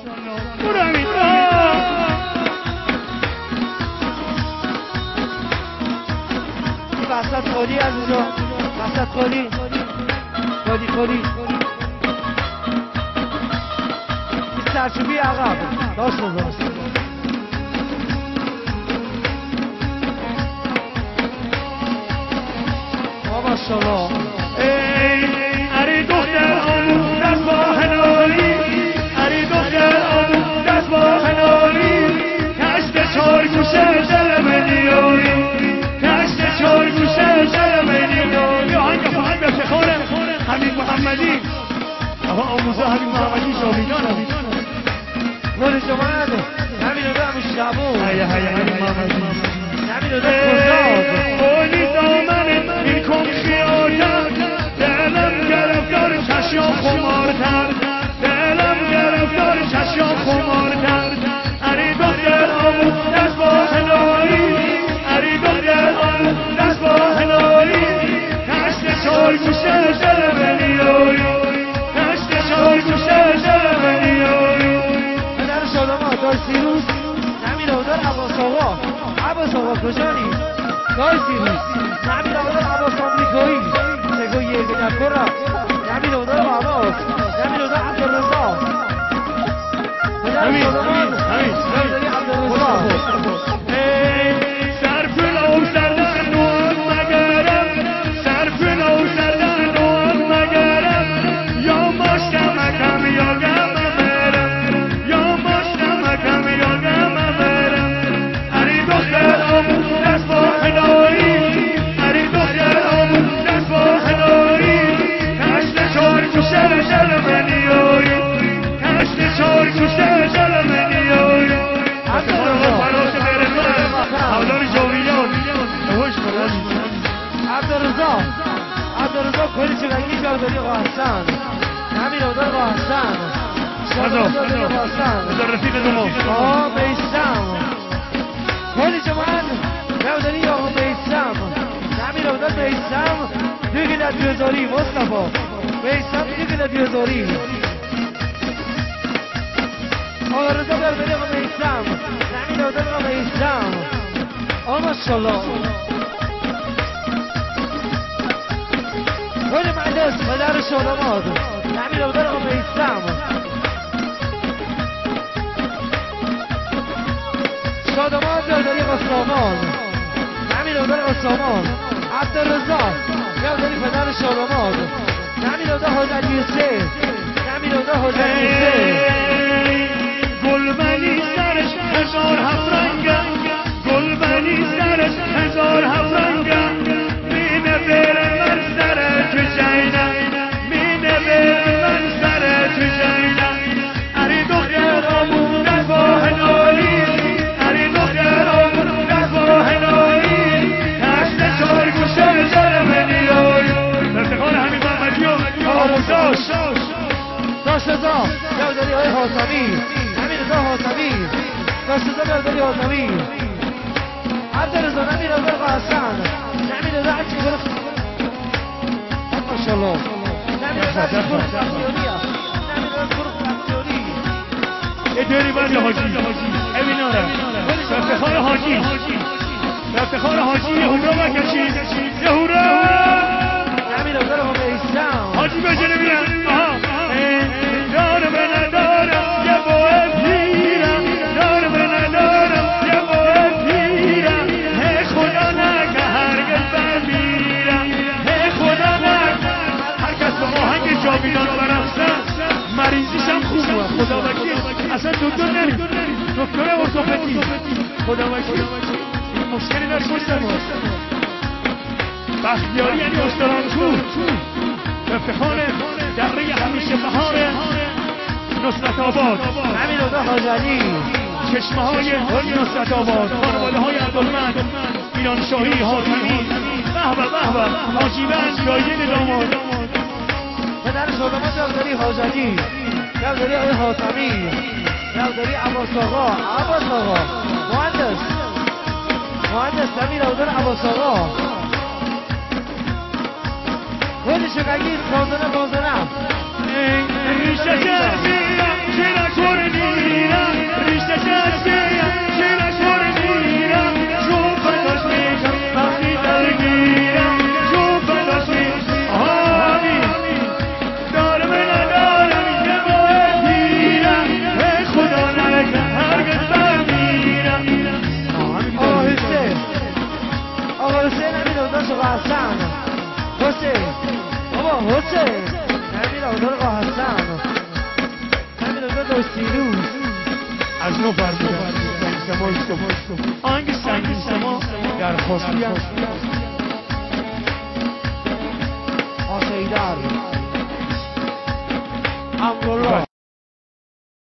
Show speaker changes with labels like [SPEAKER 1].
[SPEAKER 1] برو همین
[SPEAKER 2] وسط خالی از اونجا وسط خالی خالی سرچوبی عقب داشت ماشاءالله
[SPEAKER 1] اری دختر آمون دست با هنالی اری دختر آمون دست با هنالی کشت چار گوشه دل منیایی کشت چار گوشه دل منیایی آهنگ فقط به افتخار حمید محمدی آقا آموزه حمید محمدی شاویدان
[SPEAKER 2] گل شما نده همین رو همون شبون
[SPEAKER 1] حمید محمدی
[SPEAKER 2] همین رو کجا
[SPEAKER 1] اولی دامن این کن خیالم دلم گرفتار چشم خمارتر دلم گرفتار چشم خمارتر اری دختر آمون دست با هنایی اری دختر آمون دست با هنایی کشت چار گوشه دل منیایی کشت چار گوشه دل منیایی
[SPEAKER 2] پدر شادما دای سیروس همین رو دار عباس آقا کجانی دای سیروس همین رو دار عباس آمریکایی نگو یه گنکر را همین رو دار عباس همین رو دار عبدالرزا پدر شادما عبدالرزا
[SPEAKER 1] سرپلو سردن نوان مگرم سرپلو سردن نوان مگرم یا ماشتمکم یا گم برم یا ماشتمکم یا گم برم اری دختر آمون دست با هنایی اری دختر آمون دست با هنایی کشت چار گوشه دل منیایی کشت چار گوشه دل منیایی
[SPEAKER 2] عبدالرزا کلی چگنگی جارداری قاهستان همین رو دار قاهستان شادر قاهستان
[SPEAKER 1] بذار رفیق دومو
[SPEAKER 2] بیستم کلی چمان جارداری یا بیستم همین رو دار بیستم 2 کیلو دیوزاری مصطفا بیستم 2 کیلو دیوزاری آرزا جارداری آقا بیستم همین رو دار آقا بیستم ماشاءالله کلی مجلس پدر شادماد همین رو دار آقا بیستم شادماد جارداری آقا سامان همین رو دار آقا سامان عبدالرزا جارداری پدر شادماد همین رو دار حاجت یوسف همین رو دار حاجت یوسف
[SPEAKER 1] گلبنی سرش 1007 رنگه گلبنی سرش 1007 رنگه مینه بره من سر تو جینم مینه بره من سر تو جینم اری دختر آمون دست با هنایی اری دختر آمون دست با هنایی کشت چار گوشه دل منیایی افتخار حمید محمدی و آموزاش
[SPEAKER 2] داشتزا جارداری های حاتمی همین رضا حاتمی داشتزا جارداری حاتمی عبدالرزا همین رضا قاهستان همین رضا هرچی گرفت ماشاءالله همین رضا هرچی گرفت اختیاریه همین رضا گرفت اختیاری
[SPEAKER 1] یه دوری باید یه حاجی امین آره افتخار حاجی افتخار حاجی یه هورا بکشید یه هورا
[SPEAKER 2] همین رضا رو بیستم
[SPEAKER 1] حاجی بجنه بیرن دارم ندارم یه باید پیرم دارم ندارم یه باید پیرم هی خدا نگه هرگز بمیرم هی خدا نگه هر کس به آهنگ جاویدان برقصد مریضیشم خوبه خدا وکیل اصلا دکتر نریم دکتر ارتوپدی خدا وکیل مشکلی در پشت ماست بختیاری یعنی استرانکو افتخار دره همیشه بهاره نصرت آباد
[SPEAKER 2] همین رضا حاجلی
[SPEAKER 1] چشمه های نصرت آباد خانواده های عبدالمند ایران شاهی حاتمی به حاجی بند جایزه داماد
[SPEAKER 2] پدر شادمان جارداری حاجلی جارداری های حاتمی جارداری عباس آقا مهندس همین رو دار عباس آقا خودی شکگیر بازنه
[SPEAKER 1] ریشه چرمیم که نکنی
[SPEAKER 2] آقا حسن حسین بابا حسین نمیر آقا حسن نمیر آقا دوستیروز
[SPEAKER 1] از نو فرمودن آنگی سنگی شما در خواستی هست
[SPEAKER 2] آسیدر امرالله